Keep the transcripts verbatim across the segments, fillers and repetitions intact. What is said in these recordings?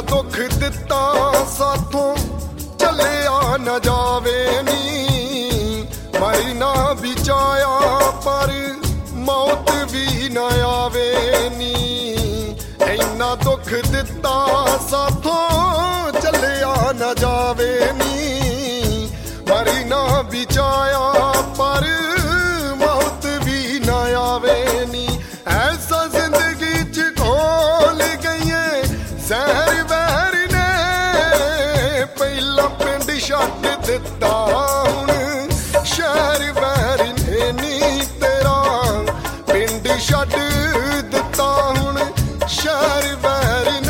दुख दिता साथों चलिया न जावे नी, मरी ना बिचाया पर मौत भी न आवे नी। इन्ना दुख दिता साथों चलिया न जावे नी, मरी ना बिचाया पर मौत भी न आवे नी। ऐसा जिंदगी च खोल गई सहर बहर ने, पहला पिंड छड्ड दिता हुण शहर बहर ने नी, तेरा पिंड छड्ड दिता हुण शहर बहर ने।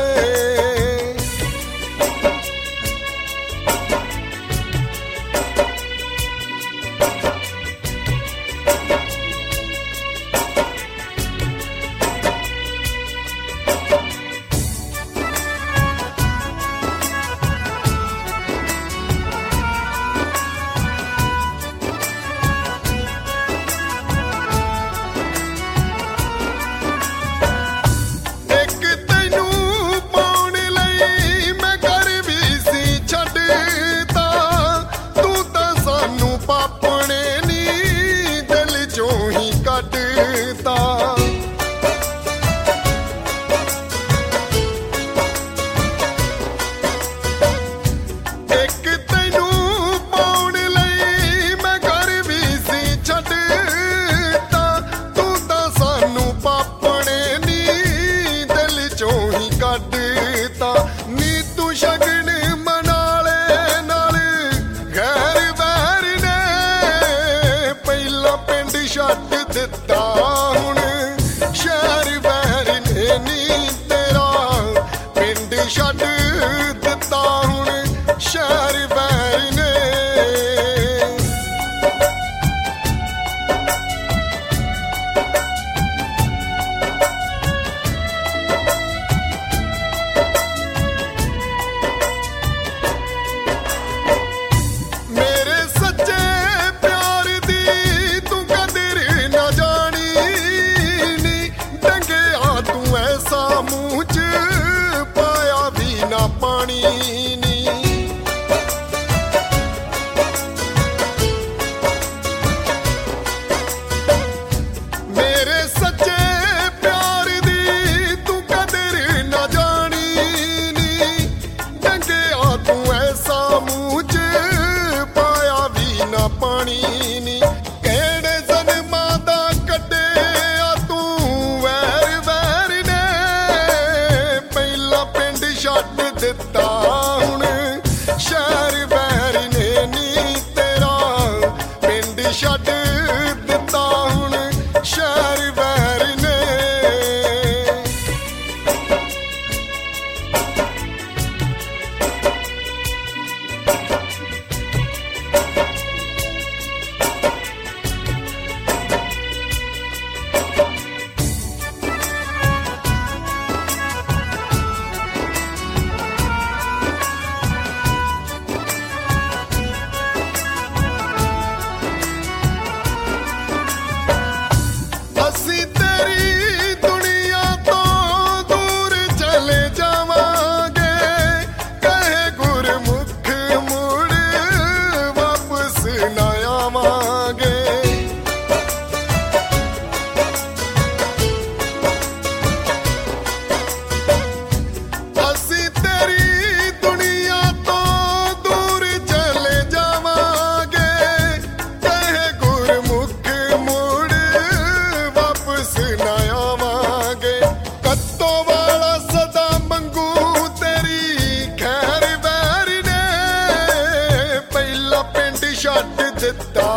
दिता हुण शहर बहर ने नी, तेरा पिंड छड्ड दिता हुण शहर बहर ने। मेरे सच्चे प्यार दी तू कदर न जानी नी, डंगिया तू ऐसा मुँह च पाया भी ना पानी नी। मेरे सच्चे प्यार दी तू कदर न जानी नी, डंगिया तू ऐसा मुँह च पाया भी ना पानी नी। केड़े जन्मां दा कड्डिया तू वैर वैर ने, पहला पिंड छड्ड दिता हुण शहर बहर ने नी, तेरा पिंड छड्ड दिता हुण शहर बहर ने। ਅਸੀਂ ਤੇਰੀ ਦੁਨੀਆ ਤੋਂ ਦੂਰ ਚਲੇ ਜਾਵਾਂਗੇ, ਕਹੇ ਗੁਰਮੁਖ ਮੁੜ ਵਾਪਸ ਨਾ ਆਵਾਂਗੇ। ਅਸੀਂ ਤੇਰੀ ਦੁਨੀਆ ਤੋਂ ਦੂਰ ਚਲੇ ਜਾਵਾਂਗੇ, ਕਹੇ ਗੁਰਮੁਖ ਮੁੜ ਵਾਪਸ ਨਾ ਆਵਾਂਗੇ। ਕੱਤੋਂ ਵਾਲਾ ਸਦਾ ਮੰਗੂ ਤੇਰੀ ਖੈਰ ਬਹਿਰ ਨੇ, ਪਹਿਲਾ ਪਿੰਡ ਛੱਡ ਦਿੱਤਾ